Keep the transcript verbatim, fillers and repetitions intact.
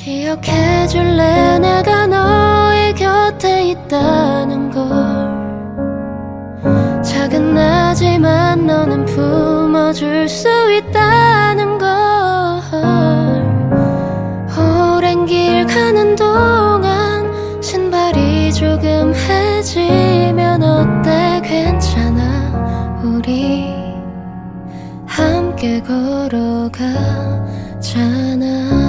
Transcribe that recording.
기억해줄래 내가 너의 곁에 있다는 걸. 작은 나지만 너는 품어줄 수 있다는 걸. 오랜 길 가는 동안 신발이 조금 해지면 어때? 괜찮아, 우리 함께 걸어가잖아.